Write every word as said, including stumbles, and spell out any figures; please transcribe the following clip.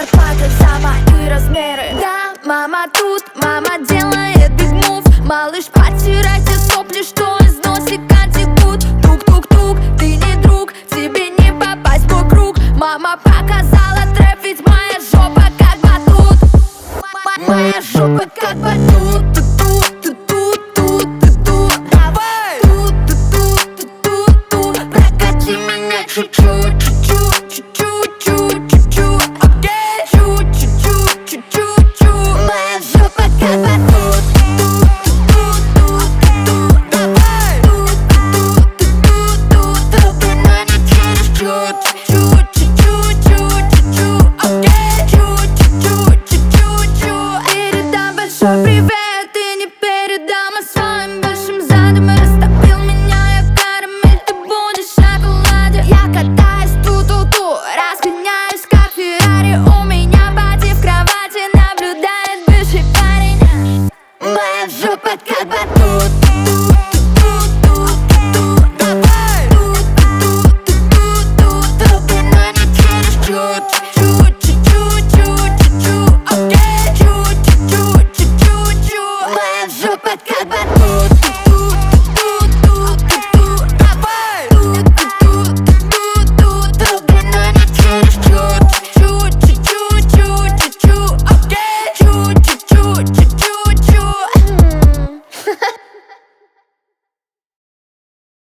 хватает за мои размеры. Да, мама тут, мама делает big move. Малыш, потирайте сопли, что из носика текут. Тук-тук-тук, ты не друг, тебе не попасть в мой круг. Мама показала трэп, ведь моя жопа как батут. Моя жопа как батут.